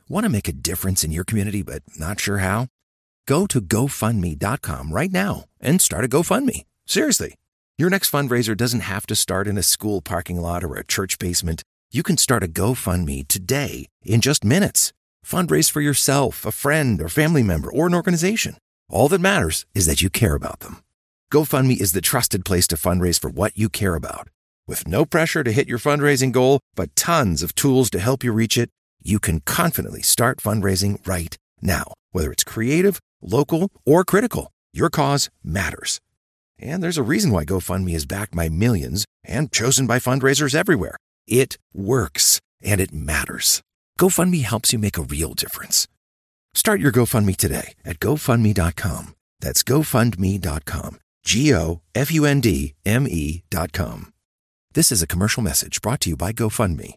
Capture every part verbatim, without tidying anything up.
Want to make a difference in your community but not sure how? Go to go fund me dot com right now and start a GoFundMe. Seriously. Your next fundraiser doesn't have to start in a school parking lot or a church basement. You can start a GoFundMe today in just minutes. Fundraise for yourself, a friend, or family member, or an organization. All that matters is that you care about them. GoFundMe is the trusted place to fundraise for what you care about. With no pressure to hit your fundraising goal, but tons of tools to help you reach it, you can confidently start fundraising right now. Whether it's creative, local, or critical, your cause matters. And there's a reason why GoFundMe is backed by millions and chosen by fundraisers everywhere. It works, and it matters. GoFundMe helps you make a real difference. Start your GoFundMe today at go fund me dot com. That's go fund me dot com. G O F U N D M E dot com. This is a commercial message brought to you by GoFundMe.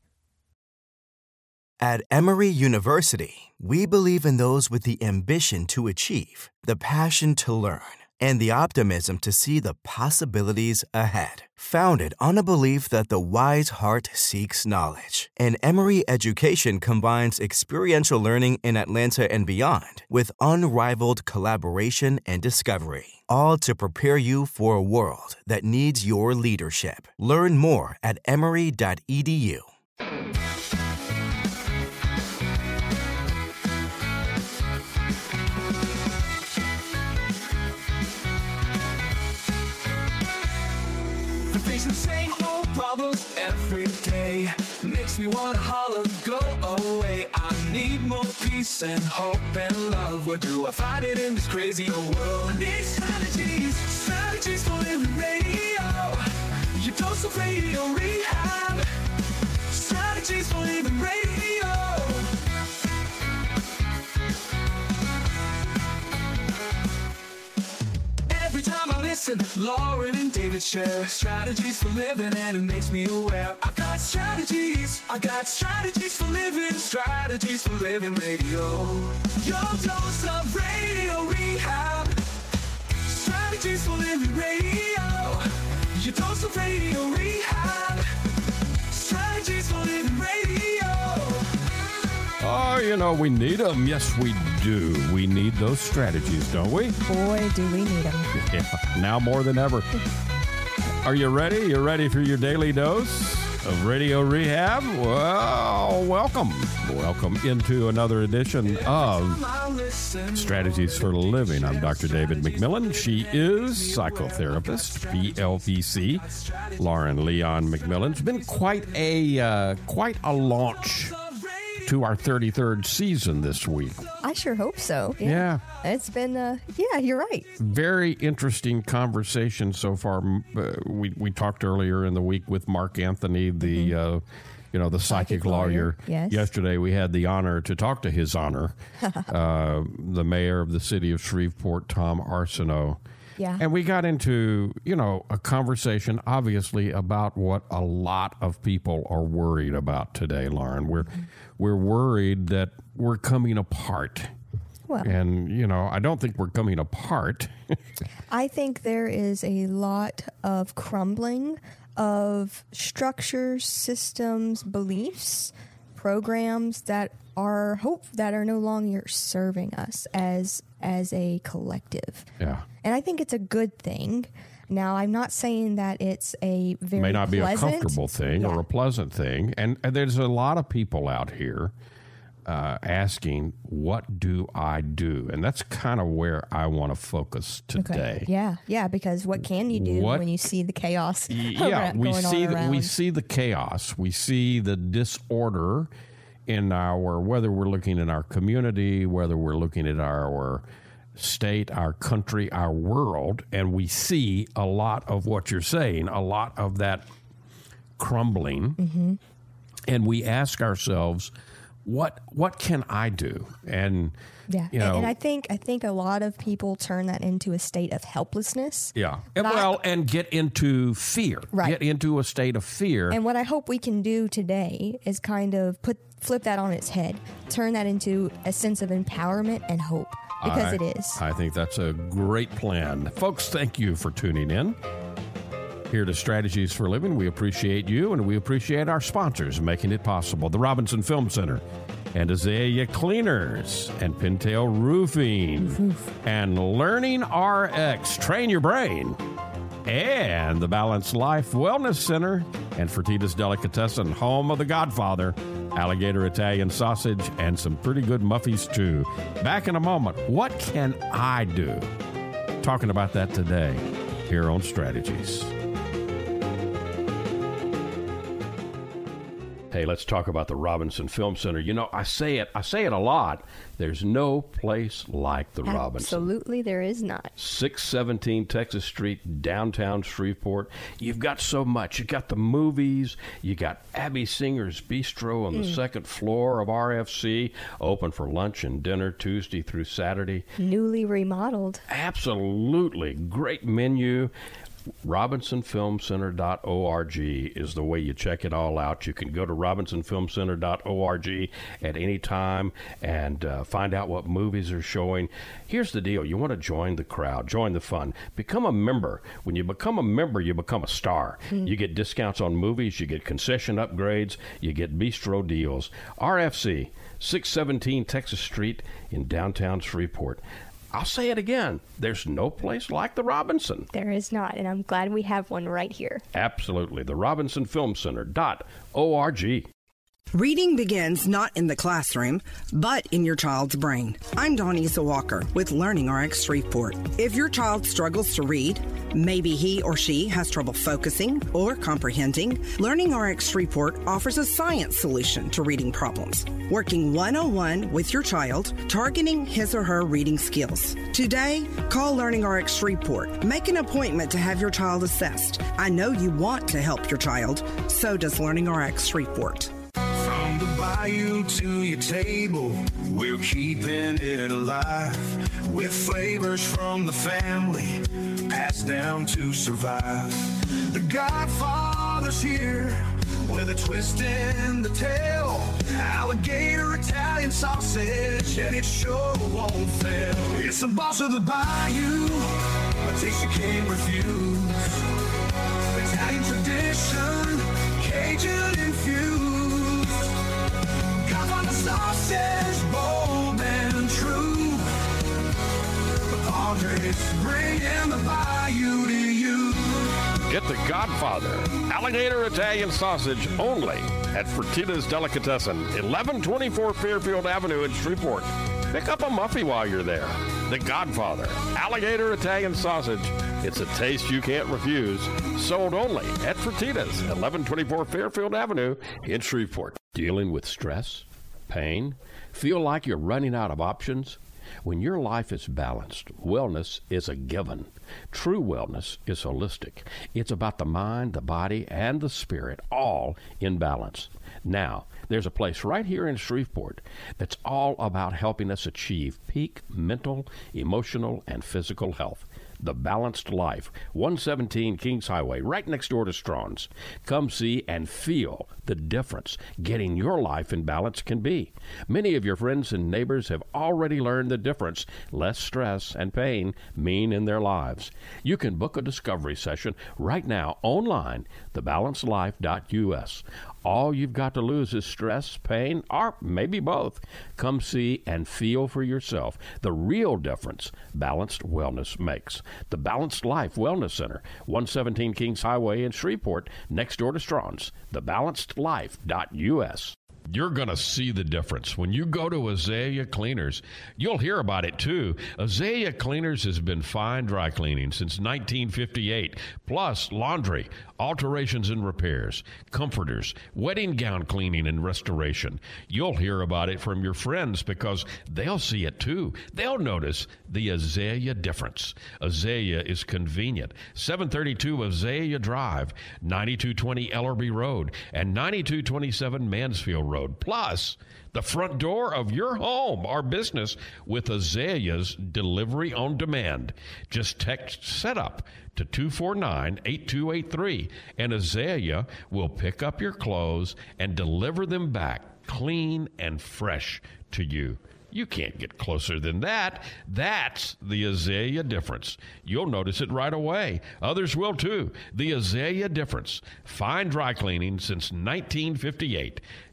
At Emory University, we believe in those with the ambition to achieve, the passion to learn, and the optimism to see the possibilities ahead. Founded on a belief that the wise heart seeks knowledge, and Emory education combines experiential learning in Atlanta and beyond with unrivaled collaboration and discovery, all to prepare you for a world that needs your leadership. Learn more at emory dot e d u. Facing the same old problems every day makes me wanna holler, go away. I need more peace and hope and love. Where do I find it in this crazy old world? I need strategies, strategies for living radio. Your dose of radio rehab. Strategies for living radio. Every time I listen, Lauren and David share strategies for living, and it makes me aware. I got strategies, I got strategies for living, strategies for living radio. Your dose of radio rehab. Strategies for living radio. Your dose of radio rehab. Strategies for living radio. Oh, you know, we need them. Yes, we do. We need those strategies, don't we? Boy, do we need them. Yeah, now more than ever. Are you ready? You ready for your daily dose of Radio Rehab? Well, welcome. Welcome into another edition of Strategies for Living. I'm Doctor David McMillan. She is psychotherapist, P L P C. Lauren Leon McMillan. It's been quite a uh, quite a launch to our thirty-third season this week. I sure hope so. Yeah. yeah. It's been, uh, yeah, you're right. Very interesting conversation so far. Uh, we, we talked earlier in the week with Mark Anthony, the, mm-hmm. uh, you know, the psychic, psychic lawyer. lawyer. Yes. Yesterday we had the honor to talk to his honor, uh, the mayor of the city of Shreveport, Tom Arsenault. Yeah. And we got into, you know, a conversation, obviously, about what a lot of people are worried about today, Lauren. We're mm-hmm. we're worried that we're coming apart. Well, and, you know, I don't think we're coming apart. I think there is a lot of crumbling of structures, systems, beliefs, programs that are hope that are no longer serving us as as a collective. Yeah. And I think it's a good thing. Now, I'm not saying that it's a very may not pleasant, be a comfortable thing yeah. or a pleasant thing. And, and there's a lot of people out here uh, asking, what do I do? And that's kind of where I want to focus today. Okay. Yeah, yeah, because what can you do what, when you see the chaos yeah, we going see on the, around? we see the chaos. We see the disorder in our, whether we're looking in our community, whether we're looking at our state, our country, our world, and we see a lot of what you're saying, a lot of that crumbling, mm-hmm. and we ask ourselves, what what can I do? And yeah, you know, and, and I think I think a lot of people turn that into a state of helplessness. Yeah, and, well, and get into fear, right. Get into a state of fear. And what I hope we can do today is kind of put flip that on its head, turn that into a sense of empowerment and hope. Because I, it is. I think that's a great plan. Folks, thank you for tuning in. Here to Strategies for Living, we appreciate you, and we appreciate our sponsors making it possible. The Robinson Film Center and Azalea Cleaners, and Pintail Roofing, and Learning R X, Train Your Brain, and the Balanced Life Wellness Center, and Fertitta's Delicatessen, home of the Godfather, alligator Italian sausage, and some pretty good muffies, too. Back in a moment. What can I do? Talking about that today here on Strategies. Hey, let's talk about the Robinson Film Center. You know, I say it, I say it a lot. There's no place like the Robinson. Absolutely, there is not. six seventeen Texas Street, downtown Shreveport. You've got so much. You got the movies. You got Abby Singer's Bistro on the mm. second floor of R F C, open for lunch and dinner Tuesday through Saturday. Newly remodeled. Absolutely. Great menu. robinson film center dot org is the way you check it all out. You can go to robinson film center dot org at any time and uh, find out what movies are showing. Here's the deal. You want to join the crowd, join the fun, become a member. When you become a member, you become a star. Mm. You get discounts on movies, you get concession upgrades, you get bistro deals. R F C, six seventeen Texas Street in downtown Shreveport. I'll say it again. There's no place like the Robinson. There is not, and I'm glad we have one right here. Absolutely. The robinson film center dot org. Reading begins not in the classroom, but in your child's brain. I'm Donisa Walker with Learning R X Shreveport. If your child struggles to read, maybe he or she has trouble focusing or comprehending, Learning R X Shreveport offers a science solution to reading problems, working one-on-one with your child, targeting his or her reading skills. Today, call Learning R X Shreveport. Make an appointment to have your child assessed. I know you want to help your child, so does Learning R X Shreveport. From the bayou to your table, we're keeping it alive with flavors from the family, passed down to survive. The Godfather's here with a twist in the tail, alligator Italian sausage, and it sure won't fail. It's the boss of the bayou, a taste you can't refuse. Italian tradition, Cajun infused. Sausage, bold and true. Andres, bringing the bayou to you. Get the Godfather, alligator Italian sausage only at Fertitta's Delicatessen, eleven twenty-four Fairfield Avenue in Shreveport. Pick up a muffy while you're there. The Godfather, alligator Italian sausage. It's a taste you can't refuse. Sold only at Fertitta's, eleven twenty-four Fairfield Avenue in Shreveport. Dealing with stress? Pain? Feel like you're running out of options? When your life is balanced, wellness is a given. True wellness is holistic. It's about the mind, the body, and the spirit, all in balance. Now, there's a place right here in Shreveport that's all about helping us achieve peak mental, emotional, and physical health. The Balanced Life, one seventeen Kings Highway, right next door to Strawn's. Come see and feel the difference getting your life in balance can be. Many of your friends and neighbors have already learned the difference less stress and pain mean in their lives. You can book a discovery session right now online, the balanced life dot U S. All you've got to lose is stress, pain, or maybe both. Come see and feel for yourself the real difference balanced wellness makes. The Balanced Life Wellness Center, one seventeen Kings Highway in Shreveport, next door to Strawn's, the balanced life dot U S. You're going to see the difference. When you go to Azalea Cleaners, you'll hear about it too. Azalea Cleaners has been fine dry cleaning since nineteen fifty-eight, plus laundry, alterations and repairs, comforters, wedding gown cleaning and restoration. You'll hear about it from your friends because they'll see it too. They'll notice the Azalea difference. Azalea is convenient. seven thirty-two Azalea Drive, ninety-two twenty Ellerby Road, and ninety-two twenty-seven Mansfield Road. Plus, the front door of your home or business with Azalea's delivery on demand. Just text SETUP to two four nine, eight two eight three, and Azalea will pick up your clothes and deliver them back clean and fresh to you. You can't get closer than that. That's the Azalea difference. You'll notice it right away. Others will too. The Azalea difference. Fine dry cleaning since nineteen fifty-eight.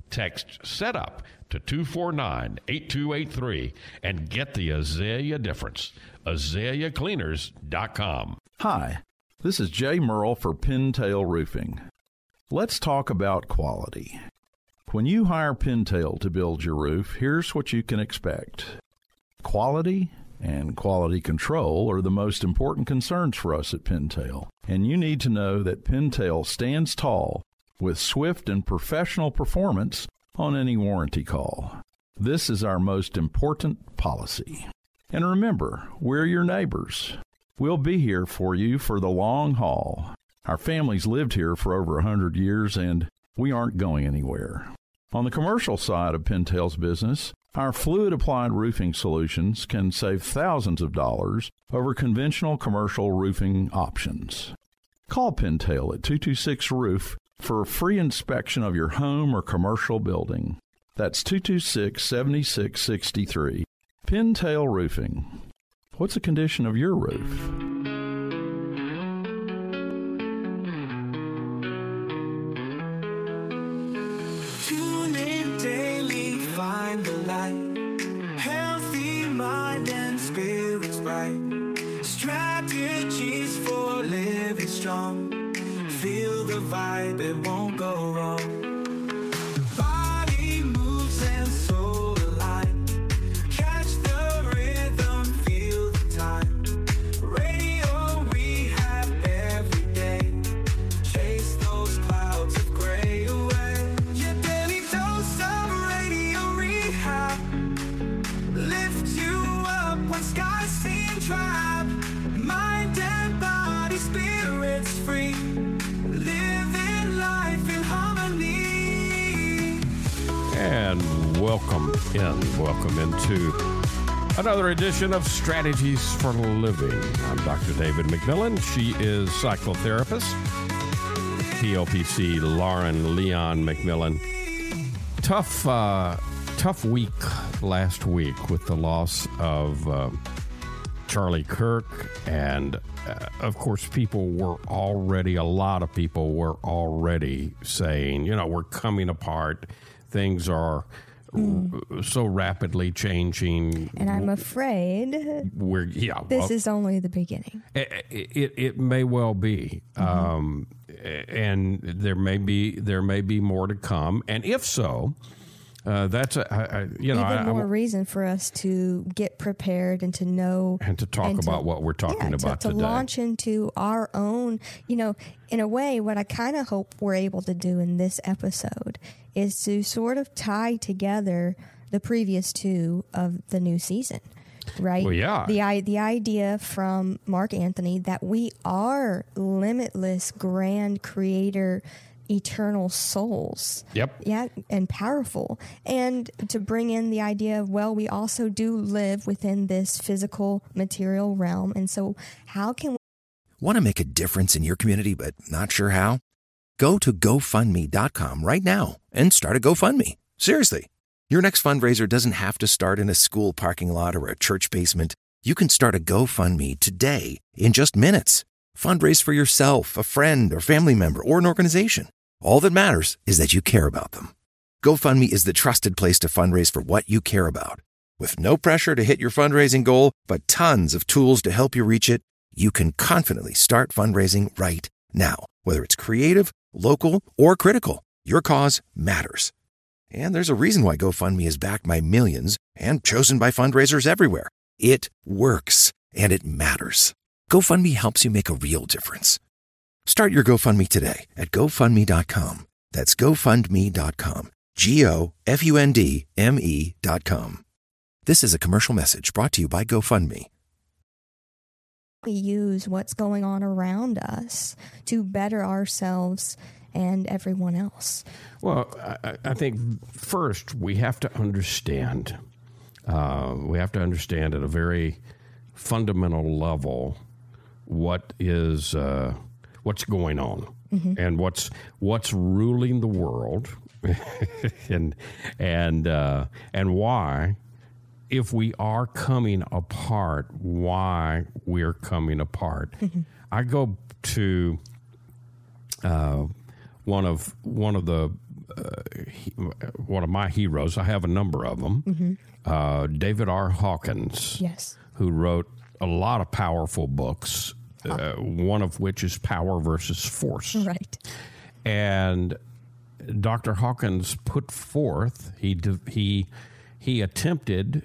Text SETUP to two four nine, eight two eight three and get the Azalea difference. azalea cleaners dot com. Hi, this is Jay Merle for Pintail Roofing. Let's talk about quality. When you hire Pintail to build your roof, here's what you can expect. Quality and quality control are the most important concerns for us at Pintail, and you need to know that Pintail stands tall with swift and professional performance on any warranty call. This is our most important policy. And remember, we're your neighbors. We'll be here for you for the long haul. Our family's lived here for over one hundred years, and we aren't going anywhere. On the commercial side of Pintail's business, our fluid-applied roofing solutions can save thousands of dollars over conventional commercial roofing options. Call Pintail at two two six roof for a free inspection of your home or commercial building. That's two two six, seven six six three. Pintail Roofing. What's the condition of your roof? Tune in daily, find the light. Healthy mind and spirits bright. Strategies for living strong. Feel the vibe, it won't go wrong. Body moves and soul align. Catch the rhythm, feel the time. Radio Rehab every day. Chase those clouds of gray away. Your daily dose of Radio Rehab. Lift you up when skies seem dry. Mind and body, spirits free. Living life in harmony. And welcome in, welcome into another edition of Strategies for Living. I'm Doctor David McMillan. She is psychotherapist, P O P C Lauren Leon McMillan. Tough, uh, tough week last week with the loss of uh, Charlie Kirk, and uh, of course people were already, a lot of people were already saying, you know, we're coming apart. Things are mm. so rapidly changing. And I'm afraid we're, yeah, this well, is only the beginning. It, it, it may well be. Mm-hmm. Um, and there may be, there may be more to come. And if so, Uh, that's a, I, I, you know, even I, more I, reason for us to get prepared and to know and to talk and about to, what we're talking yeah, about to, to today. launch into our own, you know, in a way, what I kind of hope we're able to do in this episode is to sort of tie together the previous two of the new season. Right? Well, yeah. The, the idea from Mark Anthony that we are limitless, grand creator, eternal souls. Yep. Yeah, and powerful. And to bring in the idea of, well, we also do live within this physical material realm. And so how can we... Want to make a difference in your community but not sure how? Go to go fund me dot com right now and start a GoFundMe. Seriously. Your next fundraiser doesn't have to start in a school parking lot or a church basement. You can start a GoFundMe today in just minutes. Fundraise for yourself, a friend, or family member, or an organization. All that matters is that you care about them. GoFundMe is the trusted place to fundraise for what you care about. With no pressure to hit your fundraising goal, but tons of tools to help you reach it, you can confidently start fundraising right now. Whether it's creative, local, or critical, your cause matters. And there's a reason why GoFundMe is backed by millions and chosen by fundraisers everywhere. It works, and it matters. GoFundMe helps you make a real difference. Start your GoFundMe today at go fund me dot com. That's go fund me dot com. G O F U N D M E dot com. This is a commercial message brought to you by GoFundMe. We use what's going on around us to better ourselves and everyone else. Well, I, I think first we have to understand, uh, we have to understand at a very fundamental level what is... Uh, what's going on mm-hmm. and what's what's ruling the world and and uh, and why, if we are coming apart, why we're coming apart. Mm-hmm. I go to uh, one of one of the uh, he, one of my heroes. I have a number of them. Mm-hmm. Uh, David R. Hawkins, yes, who wrote a lot of powerful books. Uh, one of which is Power versus Force. Right. And Doctor Hawkins put forth, he he he attempted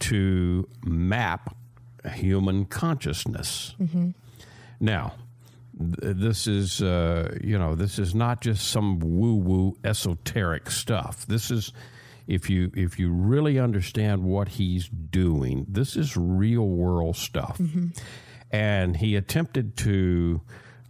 to map human consciousness. Mm-hmm. Now, th- this is uh, you know this is not just some woo-woo esoteric stuff. This is, if you if you really understand what he's doing, this is real world stuff. Mm-hmm. And he attempted to,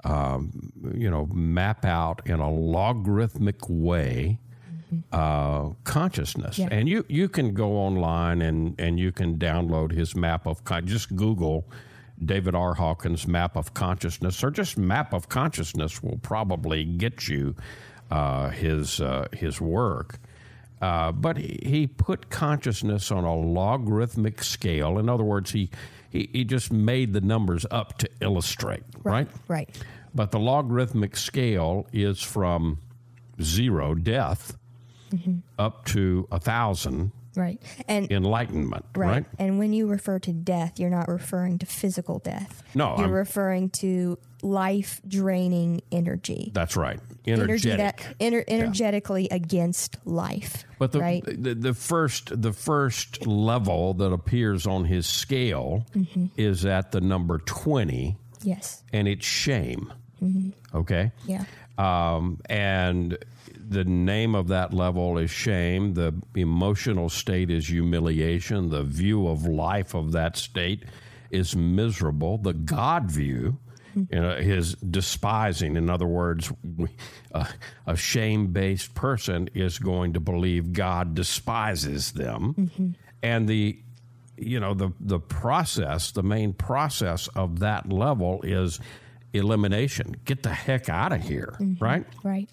um, you know, map out in a logarithmic way mm-hmm. uh, consciousness. Yeah. And you, you can go online and, and you can download his map of con- just Google David R. Hawkins' map of consciousness, or just map of consciousness will probably get you uh, his uh, his work. Uh, but he, he put consciousness on a logarithmic scale. In other words, he, he, he just made the numbers up to illustrate, right? Right. But the logarithmic scale is from zero, death, mm-hmm. up to a thousand, right, and enlightenment, right. right? And when you refer to death, you're not referring to physical death. No, you're I'm, referring to life-draining energy. That's right. Energetic. Energy that ener- energetically yeah. against life. But the, right? the the first the first level that appears on his scale mm-hmm. is at the number twenty. Yes. And it's shame. Mm-hmm. Okay? Yeah. Um, and the name of that level is shame. The emotional state is humiliation. The view of life of that state is miserable. The God view, you know, is despising. In other words, we, uh, a shame-based person is going to believe God despises them. Mm-hmm. And the, you know, the the process, the main process of that level is elimination. Get the heck out of here, mm-hmm. right? Right.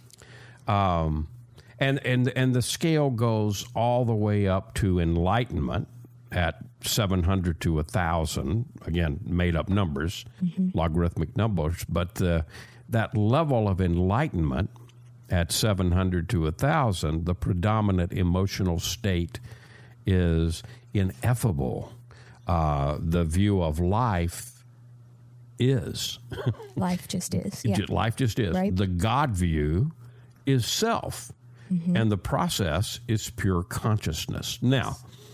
Um, and and and the scale goes all the way up to enlightenment at seven hundred to one thousand, again, made-up numbers, mm-hmm. logarithmic numbers, but uh, that level of enlightenment at seven hundred to one thousand, the predominant emotional state is ineffable. Uh, the view of life is. Life just is. Yeah. Life just is. Right? The God view is self, mm-hmm. and the process is pure consciousness. Now,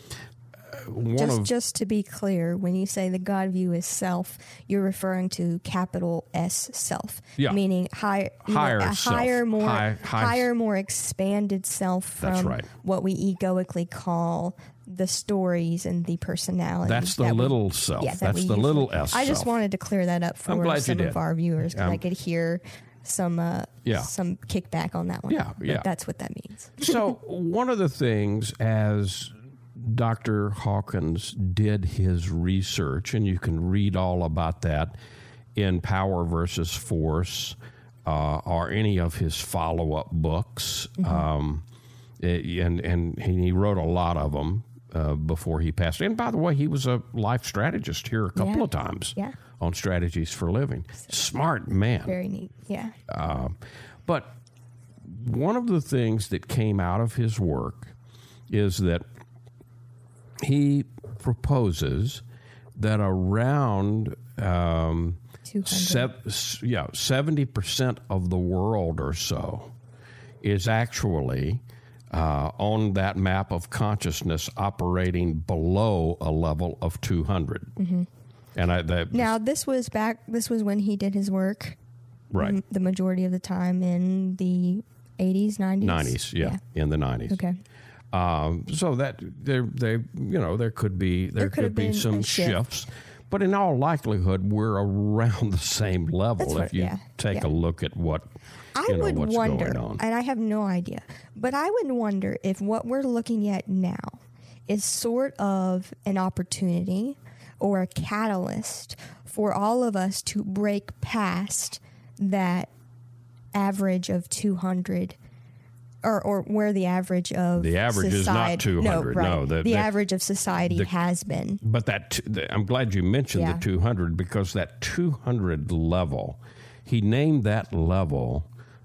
One just, of, just to be clear, when you say the God view is self, you're referring to capital S self, yeah. meaning high, higher, know, a self. higher, more, high, high, higher, more expanded self from right. what we egoically call the stories and the personality. That's the that little we, self. Yeah, that That's the little usually, S I just self. wanted to clear that up for some of our viewers because um, I could hear some uh, yeah. some kickback on that one. Yeah, yeah. But that's what that means. So one of the things as Doctor Hawkins did his research, and you can read all about that in Power versus Force uh, or any of his follow-up books. Mm-hmm. Um, and, and he wrote a lot of them uh, before he passed. And by the way, he was a life strategist here a couple yeah. of times yeah. on Strategies for Living. Smart man. Very neat, yeah. Um, but one of the things that came out of his work is that he proposes that around um, sev- yeah, seventy percent of the world or so is actually uh, on that map of consciousness operating below a level of two hundred. Mm-hmm. And I, that now this was back. This was when he did his work, right? m- the majority of the time in the eighties, nineties, nineties, yeah, yeah. in the nineties. Okay. Um, so that there, they, you know, there could be there, there could, could be some shift. shifts, but in all likelihood, we're around the same level. That's what, if you yeah, take yeah. a look at what I you know, would what's wonder, going on. and I have no idea, but I would wonder if what we're looking at now is sort of an opportunity or a catalyst for all of us to break past that average of two hundred. Or, or where the average of the average society, is not two hundred. No, right. no the, the, the average of society the, has been. But that the, I'm glad you mentioned yeah. the two hundred because that two hundred level, he named that level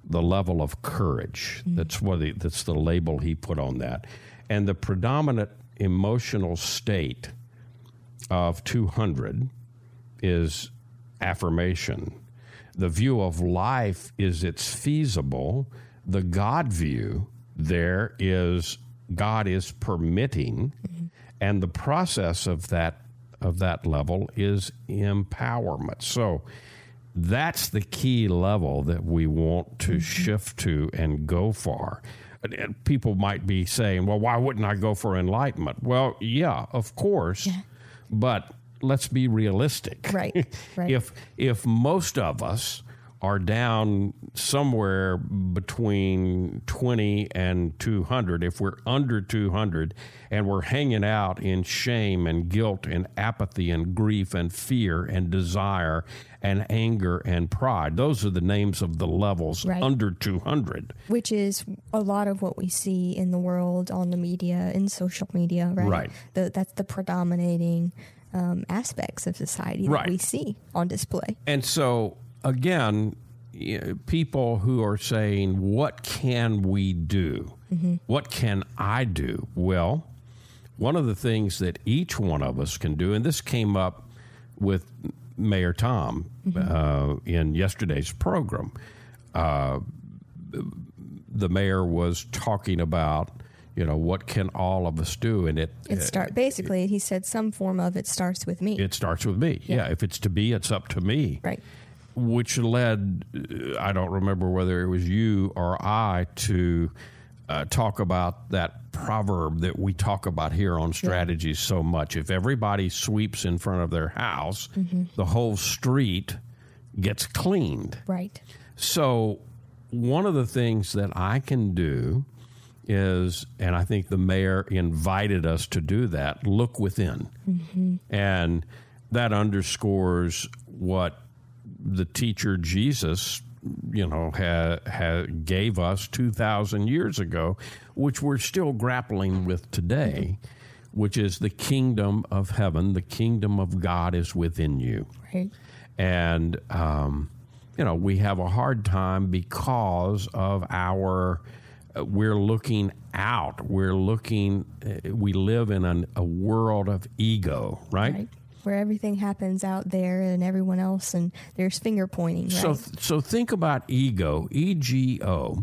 the level of courage. Mm. That's what he, that's the label he put on that. And the predominant emotional state of two hundred is affirmation. The view of life is it's feasible. The God view there is God is permitting, mm-hmm. and the process of that of that level is empowerment. So that's the key level that we want to mm-hmm. shift to and go for. And people might be saying, well, why wouldn't I go for enlightenment? Well, yeah, of course, yeah. but let's be realistic. Right, right. If if most of us are down somewhere between twenty and two hundred, if we're under two hundred and we're hanging out in shame and guilt and apathy and grief and fear and desire and anger and pride, those are the names of the levels right. under two hundred. Which is a lot of what we see in the world, on the media, in social media, right? Right. The, that's the predominating um, aspects of society that right. we see on display. And so, again, you know, people who are saying, what can we do? Mm-hmm. What can I do? Well, one of the things that each one of us can do, and this came up with Mayor Tom mm-hmm. uh, in yesterday's program, uh, the mayor was talking about, you know, what can all of us do? And it, it start basically, he said some form of it starts with me. It starts with me. Yeah. yeah. If it's to be, it's up to me. Right. Which led, I don't remember whether it was you or I, to uh, talk about that proverb that we talk about here on Strategies yeah. so much. If everybody sweeps in front of their house, mm-hmm. the whole street gets cleaned. Right. So one of the things that I can do is, and I think the mayor invited us to do that, look within. Mm-hmm. And that underscores what the teacher Jesus, you know, ha, ha, gave us two thousand years ago, which we're still grappling with today, mm-hmm. which is the kingdom of heaven. The kingdom of God is within you. Right. And, um, you know, we have a hard time because of our... We're looking out. We're looking, uh, we live in an, a world of ego, right? Right. Where everything happens out there and everyone else, and there's finger pointing, right? So, so think about ego, E G O,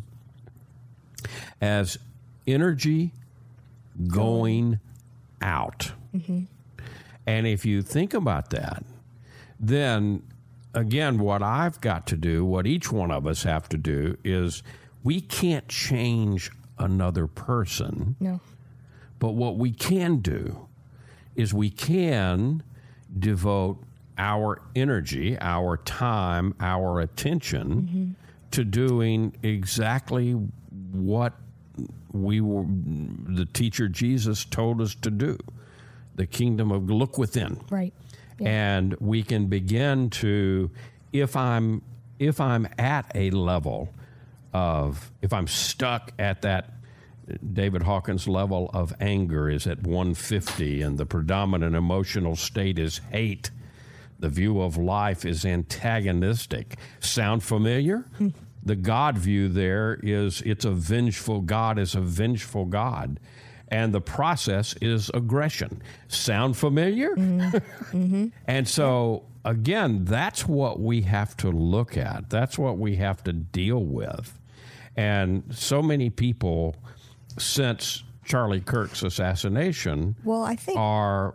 as energy going out. Mm-hmm. And if you think about that, then again, what I've got to do, what each one of us have to do is, we can't change another person. No. But what we can do is we can devote our energy, our time, our attention mm-hmm. to doing exactly what we were, the teacher Jesus told us to do. The kingdom of look within. Right. Yeah. And we can begin to, if I'm if I'm at a level of, if I'm stuck at that, David Hawkins' level of anger is at one fifty and the predominant emotional state is hate, the view of life is antagonistic. Sound familiar? Hmm. The God view there is, it's a vengeful, God is a vengeful God. And the process is aggression. Sound familiar? Mm-hmm. Mm-hmm. And so, again, that's what we have to look at. That's what we have to deal with. And so many people, since Charlie Kirk's assassination, well, I think are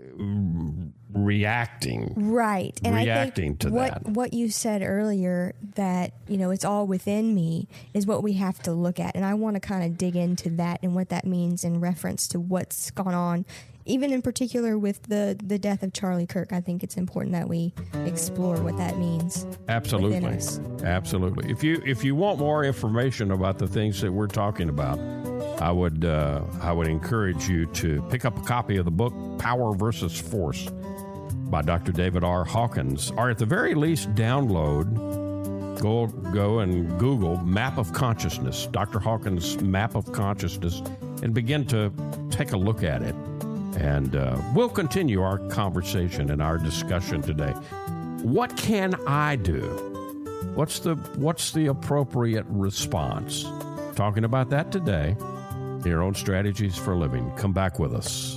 reacting. Right. And reacting I think to what, that. What you said earlier, that, you know, it's all within me, is what we have to look at. And I want to kind of dig into that and what that means in reference to what's gone on, even in particular with the, the death of Charlie Kirk. I think it's important that we explore what that means. Absolutely. Absolutely. If you if you want more information about the things that we're talking about, I would uh, I would encourage you to pick up a copy of the book Power versus Force by Doctor David R. Hawkins, or at the very least download, go go and Google Map of Consciousness, Doctor Hawkins' Map of Consciousness, and begin to take a look at it. And uh, we'll continue our conversation and our discussion today. What can I do? What's the what's the appropriate response? Talking about that today here on Strategies for Living. Come back with us.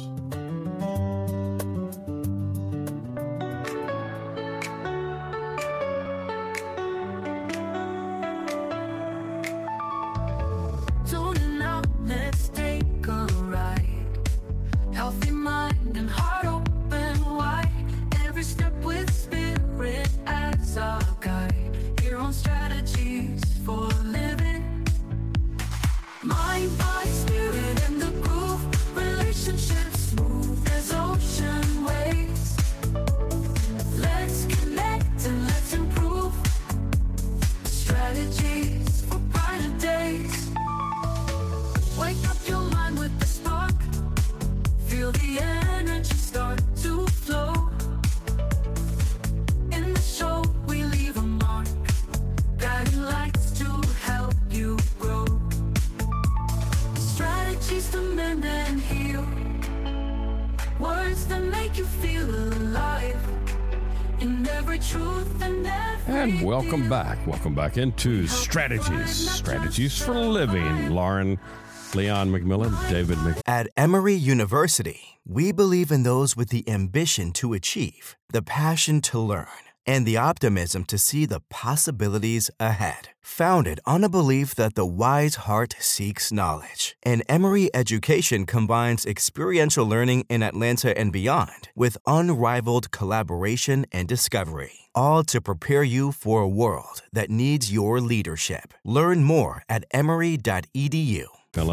And welcome back. Welcome back into Strategies. Strategies for Living. Lauren, Leon McMillan, David McMillan. At Emory University, we believe in those with the ambition to achieve, the passion to learn, and the optimism to see the possibilities ahead. Founded on a belief that the wise heart seeks knowledge, and Emory Education combines experiential learning in Atlanta and beyond with unrivaled collaboration and discovery, all to prepare you for a world that needs your leadership. Learn more at emory dot e d u.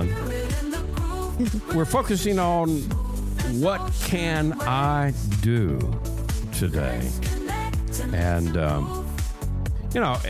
We're focusing on what can I do today? And, um, you know,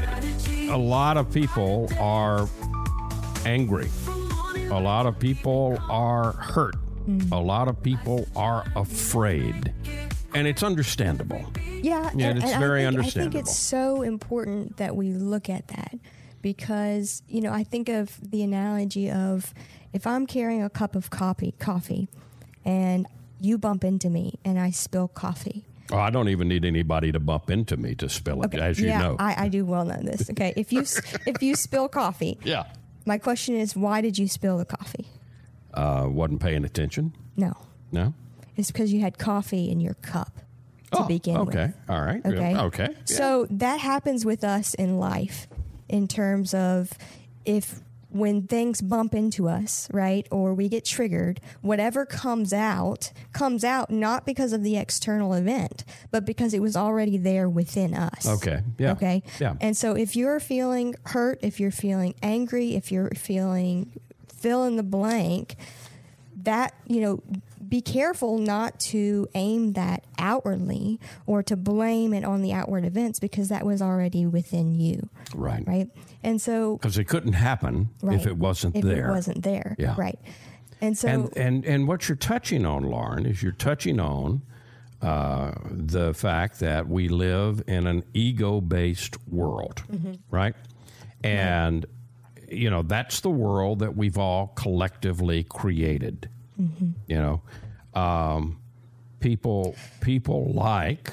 a lot of people are angry. A lot of people are hurt. Mm. A lot of people are afraid. And it's understandable. Yeah, yeah and, it's and very I think, understandable. I think it's so important that we look at that because, you know, I think of the analogy of if I'm carrying a cup of coffee, coffee, and you bump into me and I spill coffee. Oh, I don't even need anybody to bump into me to spill it, Okay. as you yeah, know. I, I do well know this. Okay, if you if you spill coffee, yeah. My question is, why did you spill the coffee? Uh, wasn't paying attention. No. No. It's because you had coffee in your cup to oh, begin okay. with. Okay. All right. Okay. Okay. Yeah. So that happens with us in life, in terms of if. When things bump into us, right, or we get triggered, whatever comes out, comes out not because of the external event, but because it was already there within us. Okay. Yeah. Okay. Yeah. And so if you're feeling hurt, if you're feeling angry, if you're feeling fill in the blank, that, you know, be careful not to aim that outwardly or to blame it on the outward events because that was already within you. Right. Right. And so, because it couldn't happen right, if it wasn't if there. If it wasn't there. Yeah. Right. And so, and, and, and what you're touching on, Lauren, is you're touching on uh, the fact that we live in an ego-based world, mm-hmm. right? And, right. you know, that's the world that we've all collectively created. Mm-hmm. You know, um, people people like,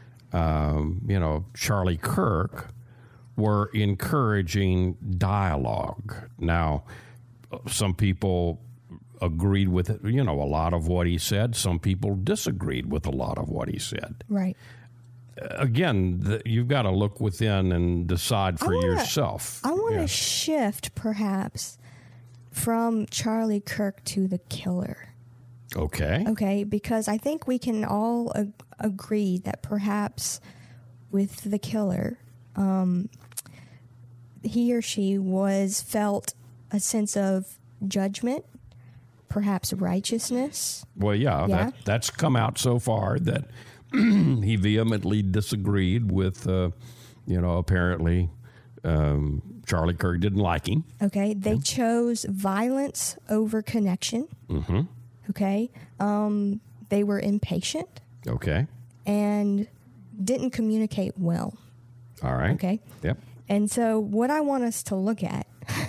um, you know, Charlie Kirk were encouraging dialogue. Now, some people agreed with it, you know, a lot of what he said. Some people disagreed with a lot of what he said. Right. Again, the, you've got to look within and decide for I wanna, yourself. I want to yeah. shift, perhaps, from Charlie Kirk to the killer. Okay. Okay, because I think we can all ag- agree that perhaps with the killer, um, he or she was felt a sense of judgment, perhaps righteousness. Well, yeah, yeah. That, that's come out so far that he vehemently disagreed with, uh, you know, apparently um, Charlie Kirk didn't like him. Okay, they yeah. chose violence over connection. Mm-hmm. Okay, um, they were impatient. Okay. And didn't communicate well. All right. Okay. Yep. And so what I want us to look at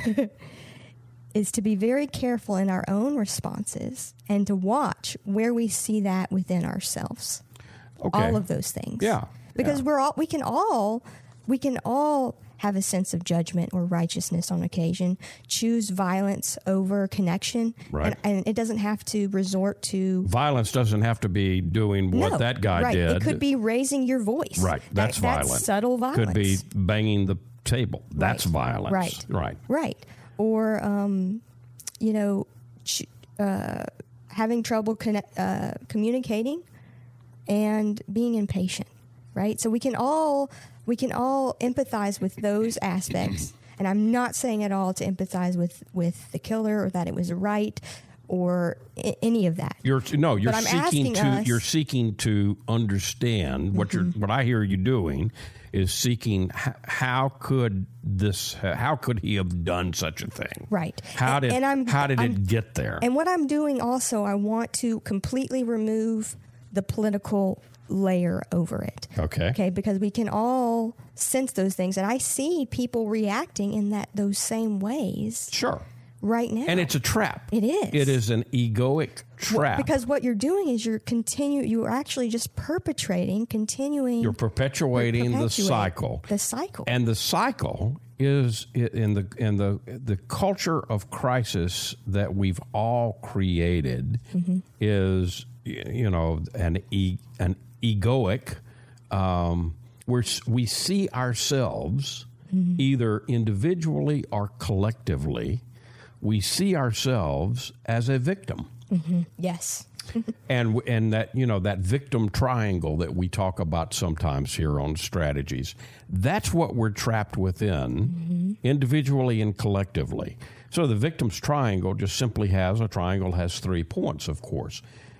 is to be very careful in our own responses and to watch where we see that within ourselves. Okay. All of those things. Yeah. Because yeah. we're all we can all we can all have a sense of judgment or righteousness on occasion, choose violence over connection. Right. And, and it doesn't have to resort to... Violence doesn't have to be doing what no, that guy right. did. It could be raising your voice. Right. That's that, violent. That's subtle violence. Could be banging the table. That's right. violence. Right. Right. Right. Or, um, you know, ch- uh, having trouble connect, uh, communicating and being impatient. Right. So we can all we can all empathize with those aspects. And I'm not saying at all to empathize with, with the killer or that it was right or I- any of that. You're no, you're But I'm seeking asking to us- you're seeking to understand what Mm-hmm. you're what I hear you doing is seeking h- how could this how could he have done such a thing? Right. How And- did and I'm- how did I'm- it get there? And what I'm doing also, I want to completely remove the political layer over it. Okay. Okay, because we can all sense those things, and I see people reacting in that those same ways Sure. right now. And it's a trap. It is. It is an egoic trap. Because what you're doing is you're continue you're actually just perpetrating, continuing You're perpetuating the perpetuate cycle. The cycle. And the cycle is in the in the the culture of crisis that we've all created Mm-hmm. is you know an e, an egoic. Um, where we see ourselves Mm-hmm. either individually or collectively. We see ourselves as a victim. yes. And and that you know that victim triangle that we talk about sometimes here on Strategies, that's what we're trapped within, Mm-hmm. individually and collectively. So the victim's triangle just simply has a triangle has three points, of course,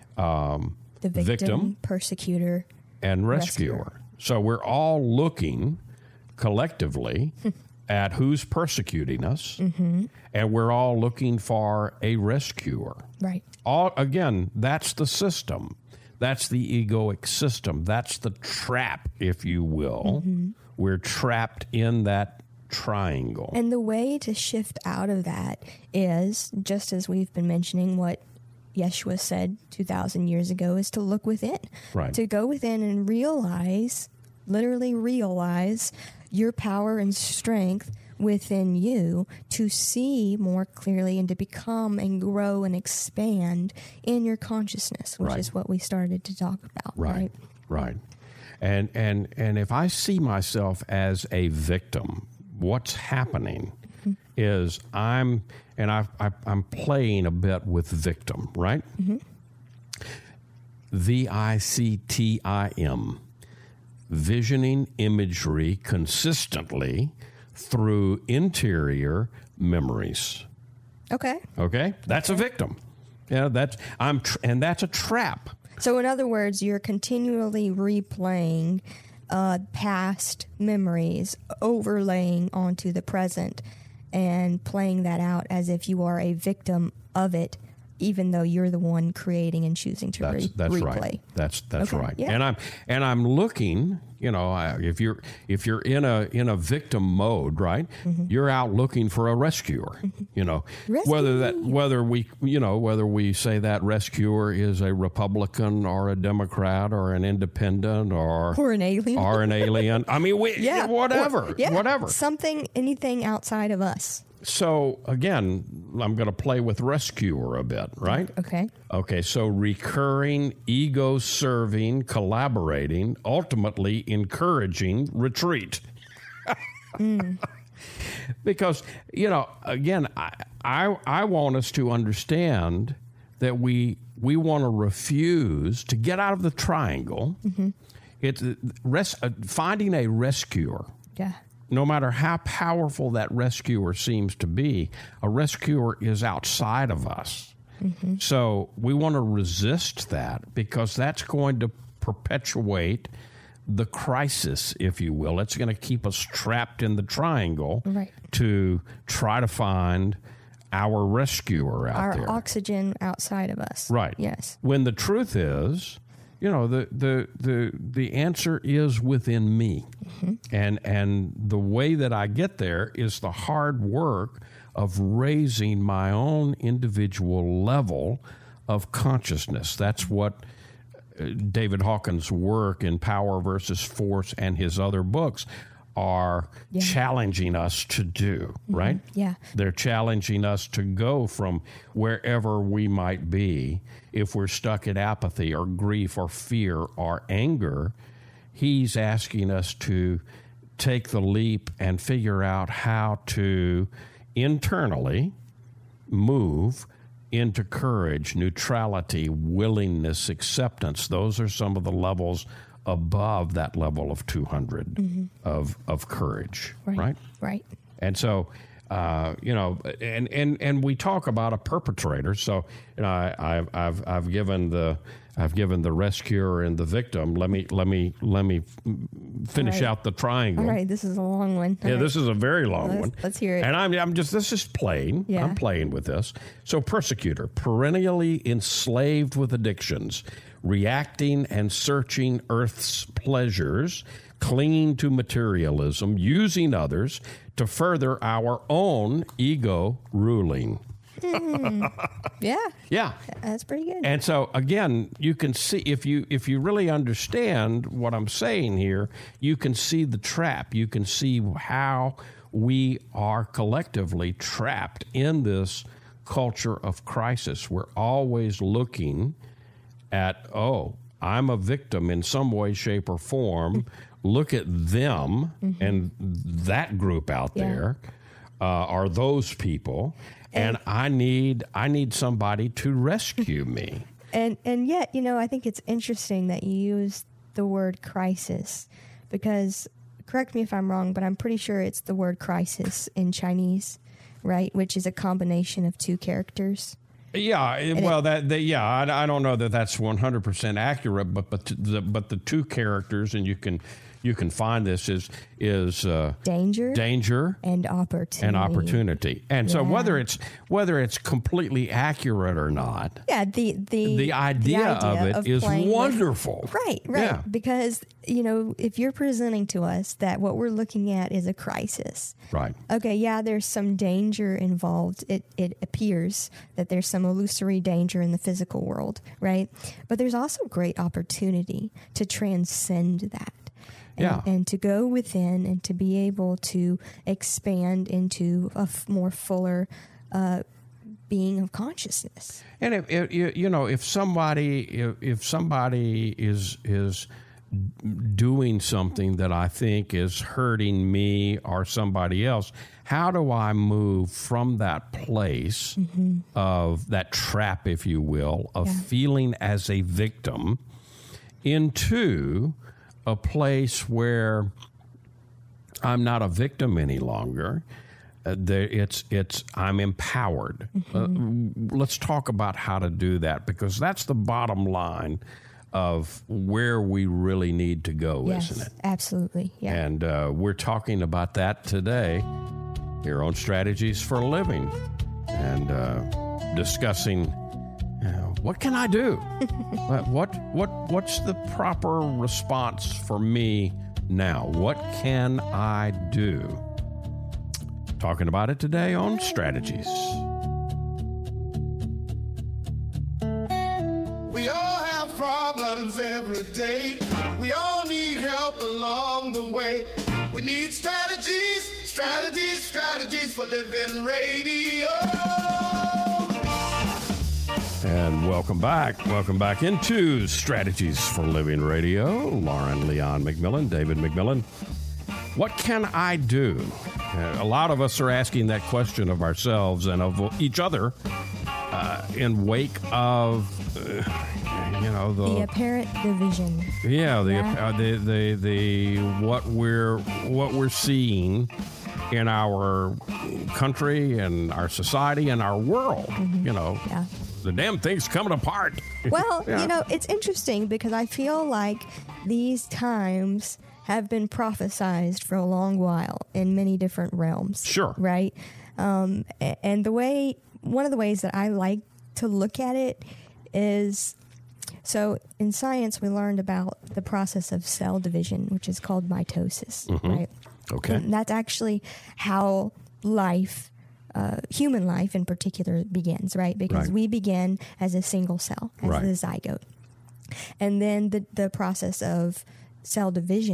um, The victim, persecutor, and rescuer. rescuer. So we're all looking collectively at who's persecuting us, Mm-hmm. and we're all looking for a rescuer. right. All again, that's the system. That's the egoic system. That's the trap, if you will. Mm-hmm. We're trapped in that triangle. And the way to shift out of that is, just as we've been mentioning, what Yeshua said two thousand years ago, is to look within. Right. To go within and realize, literally realize, your power and strength within you to see more clearly and to become and grow and expand in your consciousness, which Right. is what we started to talk about. Right, Right. right. And and and if I see myself as a victim, what's happening Mm-hmm. is I'm and I, I I'm playing a bit with victim, right? Mm-hmm. V I C T I M, visioning imagery consistently through interior memories. Okay. Okay, that's a victim. Yeah, that's I'm tr- and that's a trap. So, in other words, you're continually replaying uh, past memories, overlaying onto the present, and playing that out as if you are a victim of it, even though you're the one creating and choosing to That's re- that's replay. right. That's that's Okay, right. yeah. And I'm and I'm looking. You know, I- if you're if you're in a in a victim mode, right? You're out looking for a rescuer. You know, Rescue whether that me. whether we you know whether we say that rescuer is a Republican or a Democrat or an independent or Or an alien. or an alien. I mean, we, Yeah. whatever, Or- yeah. whatever. Something, anything outside of us. So again, I'm going to play with rescuer a bit, right? Okay. Okay, so recurring, ego serving, collaborating, ultimately encouraging retreat. Mm. Because, you know, again, I, I I want us to understand that we we want to refuse to get out of the triangle. Mm-hmm. It's res, uh, finding a rescuer. Yeah. No matter how powerful that rescuer seems to be, a rescuer is outside of us. Mm-hmm. So we want to resist that because that's going to perpetuate the crisis, if you will. It's going to keep us trapped in the triangle Right. to try to find our rescuer out Our there. oxygen outside of us. Right. Yes. When the truth is, you know, the the the, the answer is within me. Mm-hmm. And and the way that I get there is the hard work of raising my own individual level of consciousness. That's what uh, David Hawkins' work in Power versus Force and his other books are Yeah. challenging us to do, right? Yeah. They're challenging us to go from wherever we might be. If we're stuck in apathy or grief or fear or anger, he's asking us to take the leap and figure out how to internally move into courage, neutrality, willingness, acceptance. Those are some of the levels above that level of two hundred mm-hmm. of of courage, Right. right? Right. And so, uh, you know, and, and, and we talk about a perpetrator. So, you know, I, I've I've I've given the I've given the rescuer and the victim. Let me let me let me finish All right. out the triangle. All right. This is a long one. All Yeah, right. this is a very long Let's- one. let's hear it. And I'm, I'm just, this is playing. Yeah. I'm playing with this. So, persecutor, perennially enslaved with addictions, reacting and searching earth's pleasures, clinging to materialism, using others to further our own ego ruling. Yeah. Yeah. That's pretty good. And so again, you can see if you if you really understand what I'm saying here, you can see the trap. You can see how we are collectively trapped in this culture of crisis. We're always looking at, oh, I'm a victim in some way, shape, or form. Look at them mm-hmm. and that group out Yeah. there uh, are those people. And I need I need somebody to rescue me. And and yet, you know, I think it's interesting that you use the word crisis because, correct me if I'm wrong, but I'm pretty sure it's the word crisis in Chinese, right? Which is a combination of two characters. Yeah, it, well, that, that yeah, I, I don't know that that's one hundred percent accurate, but but the but the two characters, and you can you can find this is is uh, Danger, danger, and opportunity, and opportunity. And so Yeah. whether it's whether it's completely accurate or not, yeah, the the the idea, the of it is playing with- wonderful. Right, right. Yeah. Because, you know, if you're presenting to us that what we're looking at is a crisis, Right. okay, yeah, there's some danger involved. It it appears that there's some illusory danger in the physical world, right? But there's also great opportunity to transcend that. And, Yeah. and to go within and to be able to expand into a f- more fuller uh, being of consciousness. And if, if you you know if somebody if, if somebody is is doing something that I think is hurting me or somebody else, how do I move from that place Mm-hmm. of that trap, if you will, of Yeah. feeling as a victim into a place where I'm not a victim any longer? Uh, there, it's it's I'm empowered. Mm-hmm. Uh, let's talk about how to do that, because that's the bottom line of where we really need to go, Yes, isn't it? absolutely. Yeah. And uh, we're talking about that today here on Strategies for Living, and uh, discussing, you know, what can I do? what, what what what's the proper response for me now? What can I do? Talking about it today on Strategies. We all have problems every day. We all need help along the way. We need strategies, strategies, strategies for living radio. And welcome back. Welcome back into Strategies for Living Radio. Lauren Leon McMillan, David McMillan. What can I do? Uh, a lot of us are asking that question of ourselves and of each other uh, in wake of, uh, you know, the, the apparent division. yeah, the, Yeah. Uh, the the the what we're what we're seeing in our country and our society and our world. You know, Yeah. the damn thing's coming apart. Well, Yeah. you know, it's interesting because I feel like these times have been prophesized for a long while in many different realms. Sure. Right? Um, a- and the way, one of the ways that I like to look at it is, so in science, we learned about the process of cell division, which is called mitosis, right? Okay. And that's actually how life, uh, human life in particular, begins, right? Because Right. we begin as a single cell, as Right. the zygote. And then the, the process of cell division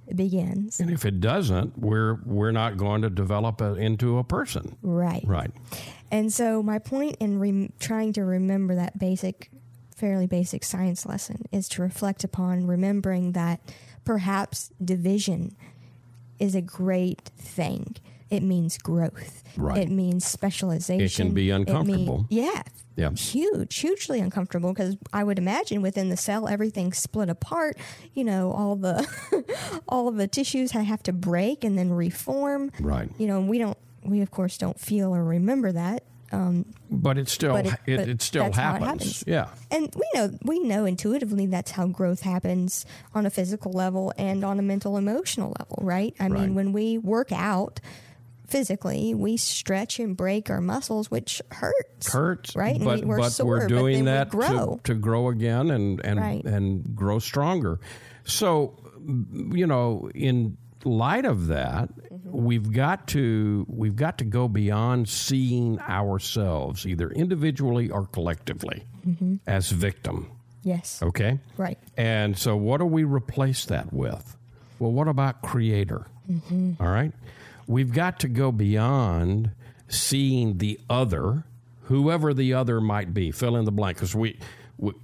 begins. And if it doesn't, we're we're not going to develop a, into a person. Right. Right. And so my point in re- trying to remember that basic, fairly basic science lesson is to reflect upon remembering that perhaps division is a great thing. It means growth. Right. It means specialization. It can be uncomfortable. It mean, yeah. Yeah. Huge, hugely uncomfortable, because I would imagine within the cell everything's split apart. You know, all the all of the tissues have to break and then reform. Right. You know, we don't we of course don't feel or remember that. Um, but it still but it, it, but it still that's how happens. it happens. Yeah. And we know we know intuitively that's how growth happens on a physical level and on a mental emotional level, right? I Right. mean, when we work out physically, we stretch and break our muscles, which hurts. Hurts, right? And but, we, we're but sore, we're doing but then that we grow. To, to grow again and and, Right. and grow stronger. So, you know, in light of that, Mm-hmm. we've got to we've got to go beyond seeing ourselves either individually or collectively Mm-hmm. as victim. Yes. Okay? Right. And so what do we replace that with? Well, what about creator? Mm-hmm. All right? We've got to go beyond seeing the other, whoever the other might be. Fill in the blank, because we we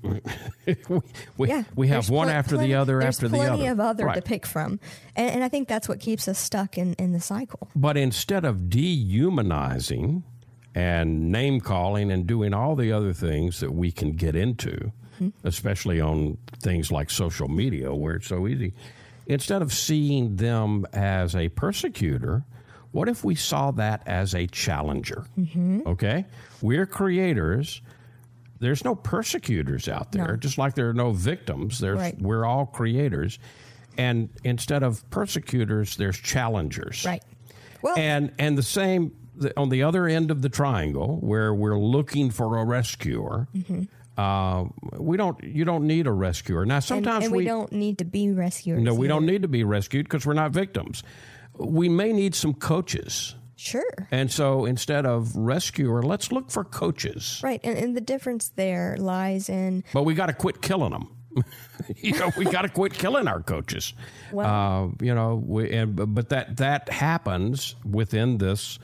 we, we, Yeah, we have there's one pl- after plenty, the other there's after the other. plenty of other Right. to pick from, and, and I think that's what keeps us stuck in, in the cycle. But instead of dehumanizing and name calling and doing all the other things that we can get into, mm-hmm. especially on things like social media where it's so easy, instead of seeing them as a persecutor, what if we saw that as a challenger? Mm-hmm. Okay? We're creators. There's no persecutors out there, No. just like there are no victims. There's, Right. We're all creators. And instead of persecutors, there's challengers. Right. Well, And and the same the, on the other end of the triangle, where we're looking for a rescuer. Mm-hmm. Uh, we don't. You don't need a rescuer. Now, and, sometimes and we, don't need to be rescuers. No, we don't either. need to be rescued because we're not victims. We may need some coaches. Sure. And so instead of rescuer, let's look for coaches. Right, and, and the difference there lies in But we got to quit killing them. you know, we got to quit killing our coaches. Well- uh, you know, we, and, but that that happens within this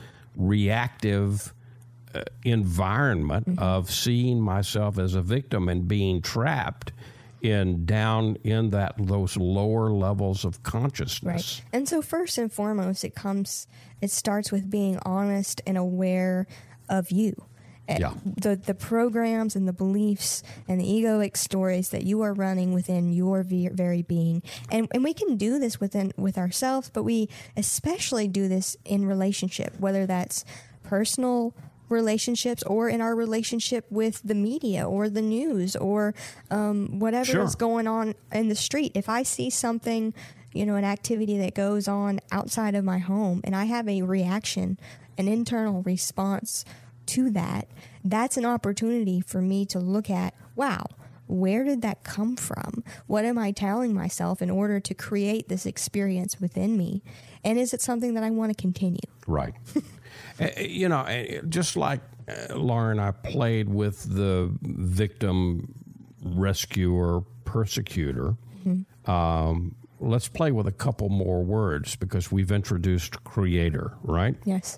reactive uh, environment Mm-hmm. of seeing myself as a victim and being trapped in down in that those lower levels of consciousness. right. And so first and foremost, it comes, it starts with being honest and aware of you. Uh, Yeah. The the programs and the beliefs and the egoic stories that you are running within your ve- very being, and and we can do this within with ourselves, but we especially do this in relationship, whether that's personal relationships or in our relationship with the media or the news or um, whatever Sure. is going on in the street. If I see something, you know, an activity that goes on outside of my home, and I have a reaction, an internal response to that, that's an opportunity for me to look at, wow, where did that come from? What am I telling myself in order to create this experience within me? And is it something that I want to continue? Right. Uh, you know, uh, just like uh, Lauren, I played with the victim, rescuer, persecutor. Mm-hmm. Um, let's play with a couple more words because we've introduced creator, right? Yes.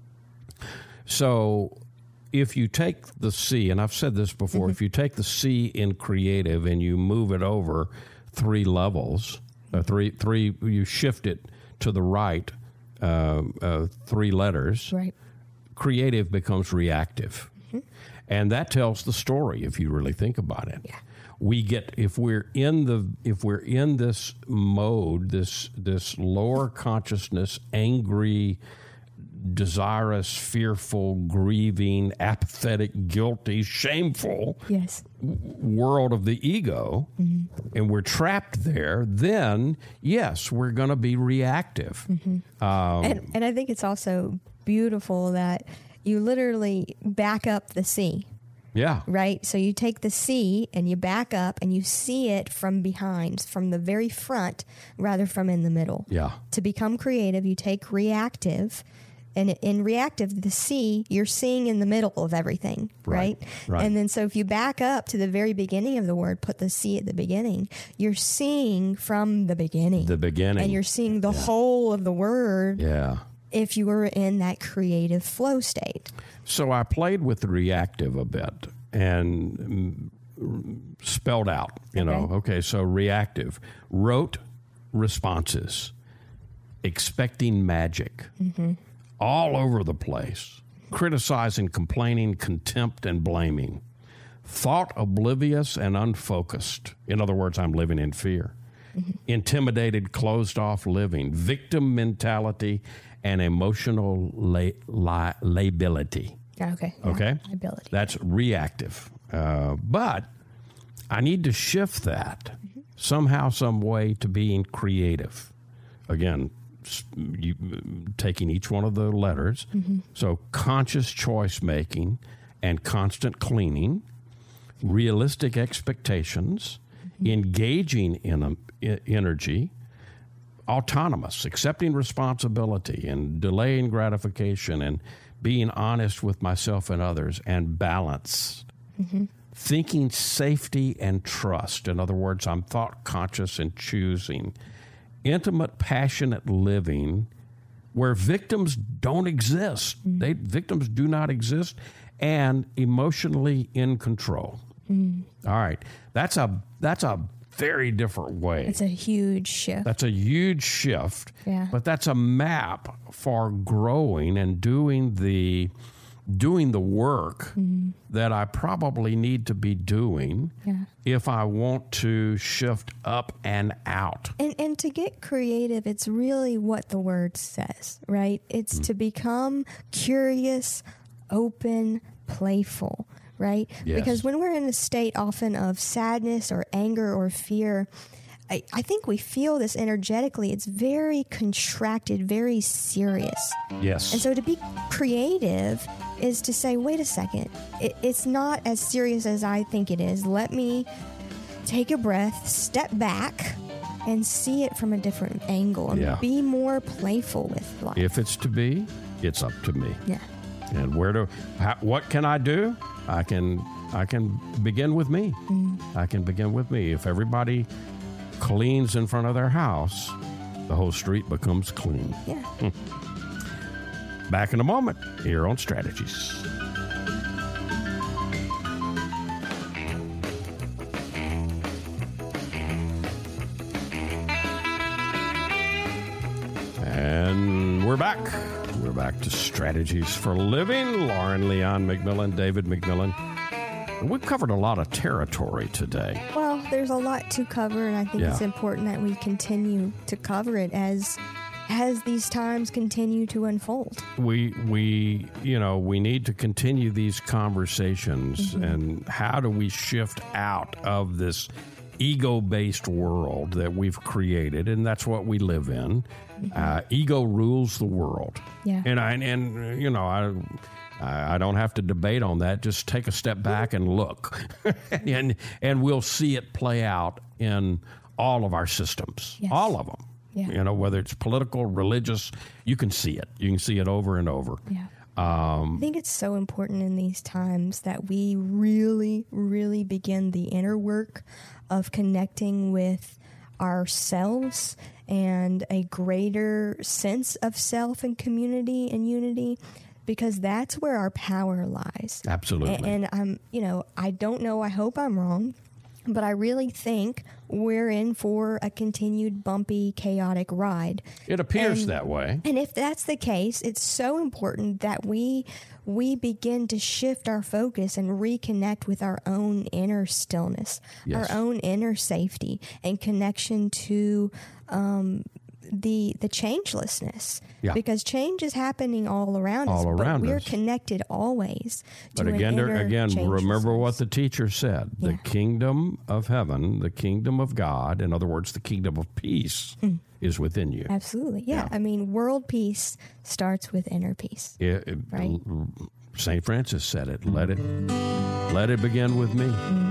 So if you take the C, and I've said this before, mm-hmm. if you take the C in creative and you move it over three levels, uh, three, three, you shift it to the right, uh, uh, three letters, Right. creative becomes reactive. Mm-hmm. And that tells the story if you really think about it. Yeah. We get if we're in the if we're in this mode, this this lower consciousness, angry, desirous, fearful, grieving, apathetic, guilty, shameful Yes. world of the ego, mm-hmm. and we're trapped there, then yes, we're going to be reactive. Mm-hmm. Um, And, and I think it's also beautiful that you literally back up the C, yeah, right? So you take the C and you back up and you see it from behind, from the very front, rather from in the middle. yeah, To become creative, you take reactive And in reactive, the see, you're seeing in the middle of everything, right? Right, right. And then so if you back up to the very beginning of the word, put the see at the beginning, you're seeing from the beginning. The beginning. And you're seeing the whole of the word Yeah. if you were in that creative flow state. So I played with the reactive a bit and mm, spelled out, you know, Okay. okay, so reactive, wrote responses, expecting magic, Mm-hmm. all over the place, criticizing, complaining, contempt, and blaming, thought oblivious and unfocused. In other words, I'm living in fear. Mm-hmm. Intimidated, closed off living, victim mentality, and emotional la- li- lability. Okay. yeah, Okay? Ability. That's reactive. Uh, but I need to shift that somehow, some way to being creative. Again, s- you, taking each one of the letters. So conscious choice making and constant cleaning, realistic expectations, engaging in um, e- energy, autonomous, accepting responsibility and delaying gratification and being honest with myself and others, and balanced. Thinking safety and trust. In other words, I'm thought conscious and choosing. Intimate, passionate living where victims don't exist. They victims do not exist, and emotionally in control. All right. That's a that's a very different way. It's a huge shift. That's a huge shift. Yeah. But that's a map for growing and doing the doing the work Mm-hmm. that I probably need to be doing Yeah. if I want to shift up and out. And and to get creative, it's really what the word says, right? It's to become curious, open, playful, right? Yes. Because when we're in a state often of sadness or anger or fear, I, I think we feel this energetically. It's very contracted, very serious. Yes. And so to be creative is to say, wait a second, it, it's not as serious as I think it is. Let me take a breath, step back, and see it from a different angle and Yeah. be more playful with life. if it's to be, it's up to me. Yeah. And where do how, what can I do? I can I can begin with me. I can begin with me. If everybody cleans in front of their house, the whole street becomes clean. Yeah. Back in a moment here on Strategies. And we're back. We're back to Strategies for Living. Lauren Leon McMillan, David McMillan. We've covered a lot of territory today. Well, there's a lot to cover, and I think Yeah. it's important that we continue to cover it as as these times continue to unfold. We we you know we need to continue these conversations. And how do we shift out of this ego-based world that we've created, and that's what we live in. Uh, ego rules the world. Yeah. And I and you know I. I I don't have to debate on that. Just take a step back and look, and and we'll see it play out in all of our systems, Yes. all of them. Yeah. You know, whether it's political, religious, you can see it. You can see it over and over. Yeah. Um, I think it's so important in these times that we really, really begin the inner work of connecting with ourselves and a greater sense of self and community and unity, because that's where our power lies. Absolutely. A- And I'm, you know, I don't know, I hope I'm wrong, but I really think we're in for a continued bumpy, chaotic ride. It appears And- that way. And if that's the case, it's so important that we we begin to shift our focus and reconnect with our own inner stillness, Yes. our own inner safety, and connection to um, the the changelessness. Yeah. Because change is happening all around us, All but around we're us. connected always to But an again, there, inner again, remember what changelessness. the teacher said: the Yeah. kingdom of heaven, the kingdom of God, in other words, the kingdom of peace, is within you. Absolutely, yeah. Yeah. I mean, world peace starts with inner peace. It- it- Right. Saint Francis said it. Let it, let it begin with me.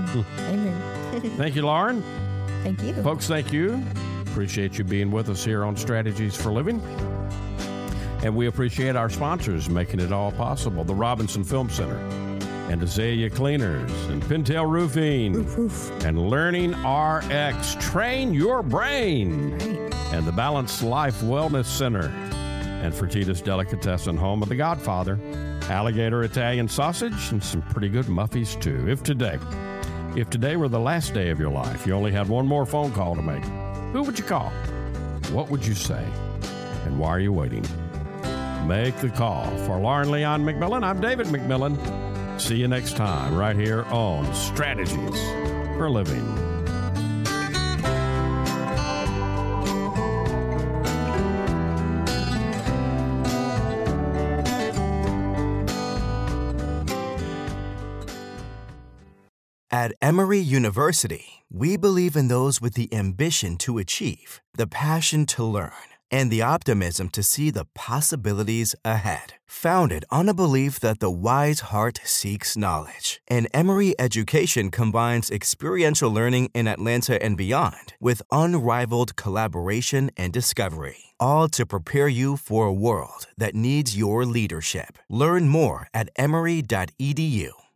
Amen. Thank you, Lauren. Thank you. Folks, thank you. Appreciate you being with us here on Strategies for Living. And we appreciate our sponsors making it all possible. The Robinson Film Center, and Azalea Cleaners, and Pintail Roofing, Roof, roof. and Learning R X. Train your brain. Right. And the Balanced Life Wellness Center. And Fertitta's Delicatessen, home of The Godfather, alligator Italian sausage, and some pretty good Muffies, too. If today, if today were the last day of your life, you only had one more phone call to make, who would you call? What would you say? And why are you waiting? Make the call. For Lauren Leon McMillan, I'm David McMillan. See you next time right here on Strategies for Living. At Emory University, we believe in those with the ambition to achieve, the passion to learn, and the optimism to see the possibilities ahead. Founded on a belief that the wise heart seeks knowledge, and Emory education combines experiential learning in Atlanta and beyond with unrivaled collaboration and discovery, all to prepare you for a world that needs your leadership. Learn more at emory dot e d u.